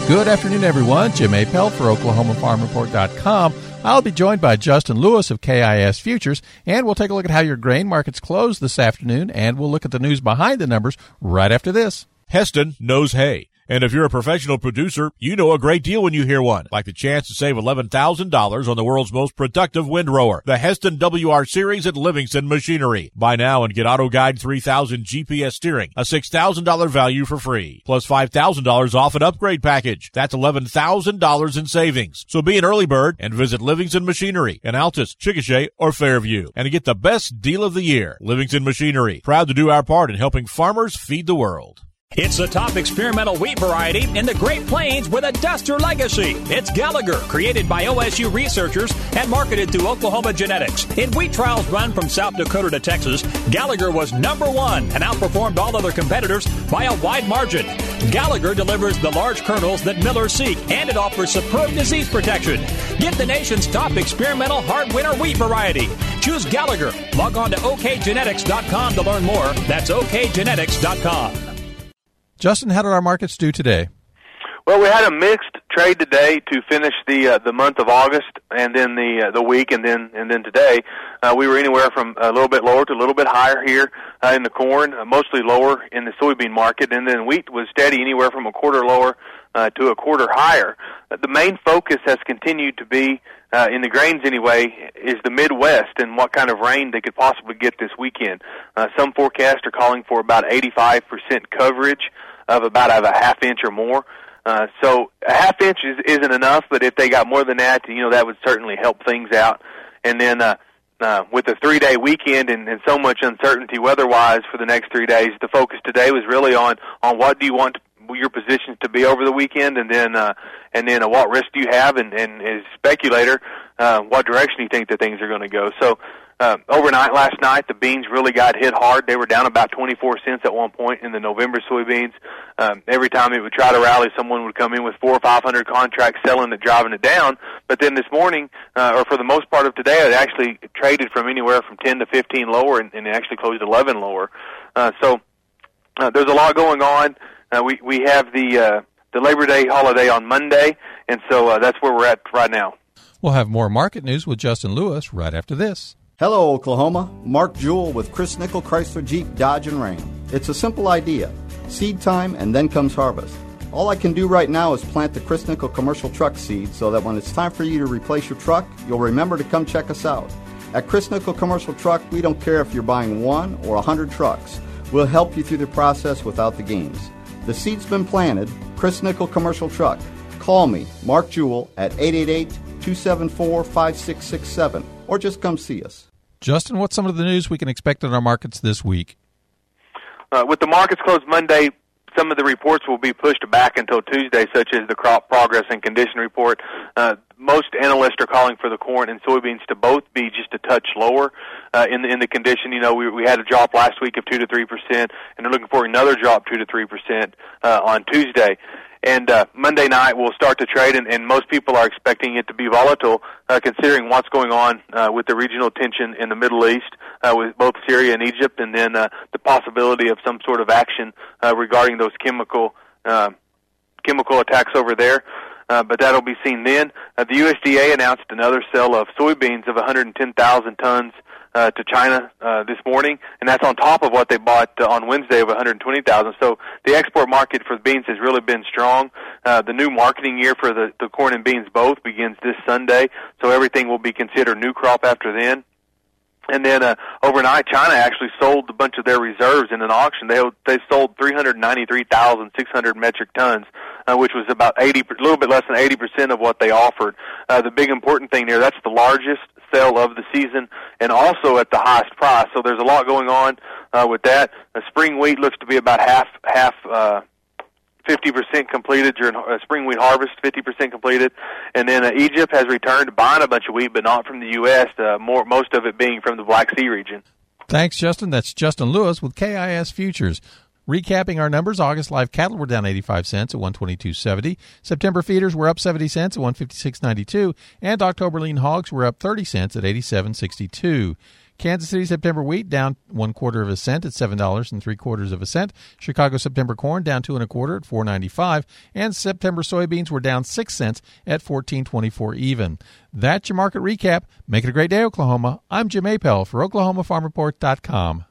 Good afternoon, everyone. Jim Appel for OklahomaFarmReport.com. I'll be joined by Justin Lewis of KIS Futures, and we'll take a look at how your grain markets closed this afternoon, and we'll look at the news behind the numbers right after this. Heston knows hay. And if you're a professional producer, you know a great deal when you hear one, like the chance to save $11,000 on the world's most productive windrower, the Heston WR Series at Livingston Machinery. Buy now and get AutoGuide 3000 GPS steering, a $6,000 value for free, plus $5,000 off an upgrade package. That's $11,000 in savings. So be an early bird and visit Livingston Machinery in Altus, Chickasha, or Fairview, and get the best deal of the year. Livingston Machinery, proud to do our part in helping farmers feed the world. It's the top experimental wheat variety in the Great Plains with a duster legacy. It's Gallagher, created by OSU researchers and marketed through Oklahoma Genetics. In wheat trials run from South Dakota to Texas, Gallagher was number one and outperformed all other competitors by a wide margin. Gallagher delivers the large kernels that millers seek, and it offers superb disease protection. Get the nation's top experimental hard winter wheat variety. Choose Gallagher. Log on to okgenetics.com to learn more. That's okgenetics.com. Justin, how did our markets do today? Well, we had a mixed trade today to finish the month of August, and then the week, and then today. We were anywhere from a little bit lower to a little bit higher here in the corn, mostly lower in the soybean market, and then wheat was steady anywhere from a quarter lower to a quarter higher. The main focus has continued to be, in the grains anyway, is the Midwest and what kind of rain they could possibly get this weekend. Some forecasts are calling for about 85% coverage of about a half inch or more. So a half inch isn't enough, but if they got more than that, that would certainly help things out. And then with the 3-day weekend and so much uncertainty weather-wise for the next 3 days, the focus today was really on what do you want your positions to be over the weekend, and then what risk do you have, and as a speculator, what direction you think that things are going to go. So overnight last night, the beans really got hit hard. They were down about 24 cents at one point in the November soybeans. Every time it would try to rally, someone would come in with 400 or 500 contracts selling it, driving it down. But then this morning, or for the most part of today, it actually traded from anywhere from 10 to 15 lower, and it actually closed 11 lower. So there's a lot going on. We have the Labor Day holiday on Monday, and so that's where we're at right now. We'll have more market news with Justin Lewis right after this. Hello, Oklahoma. Mark Jewell with Chris Nickel Chrysler Jeep Dodge and Ram. It's a simple idea. Seed time and then comes harvest. All I can do right now is plant the Chris Nickel commercial truck seed so that when it's time for you to replace your truck, you'll remember to come check us out. At Chris Nickel Commercial Truck, we don't care if you're buying 1 or 100 trucks. We'll help you through the process without the games. The seed's been planted. Chris Nickel Commercial Truck. Call me, Mark Jewell, at 888-274-5667, or just come see us. Justin, what's some of the news we can expect in our markets this week? With the markets closed Monday, some of the reports will be pushed back until Tuesday, such as the crop progress and condition report. Most analysts are calling for the corn and soybeans to both be just a touch lower in the condition. We had a drop last week of 2 to 3%, and they're looking for another drop 2 to 3% on Tuesday. And Monday night we'll start to trade, and most people are expecting it to be volatile, considering what's going on with the regional tension in the Middle East with both Syria and Egypt, and then the possibility of some sort of action regarding those chemical attacks over there. But that'll be seen then. The USDA announced another sale of soybeans of 110,000 tons to China this morning, and that's on top of what they bought on Wednesday of 120,000. So the export market for beans has really been strong. The new marketing year for the corn and beans both begins this Sunday, so everything will be considered new crop after then. And then overnight, China actually sold a bunch of their reserves in an auction. They sold 393,600 metric tons, which was about a little bit less than 80% of what they offered. The big important thing there, that's the largest sale of the season, and also at the highest price. So there's a lot going on with that. Spring wheat looks to be about half 50% completed during spring wheat harvest, 50% completed. And then Egypt has returned to buying a bunch of wheat, but not from the U.S., most of it being from the Black Sea region. Thanks, Justin. That's Justin Lewis with KIS Futures. Recapping our numbers, August live cattle were down 85 cents at 122.70. September feeders were up 70 cents at 156.92. And October lean hogs were up 30 cents at 87.62. Kansas City September wheat down 1/4 cent at $7.75. Chicago September corn down 2 1/4 at $4.95, and September soybeans were down 6 cents at $14.24 even. That's your market recap. Make it a great day, Oklahoma. I'm Jim Appel for OklahomaFarmReport.com.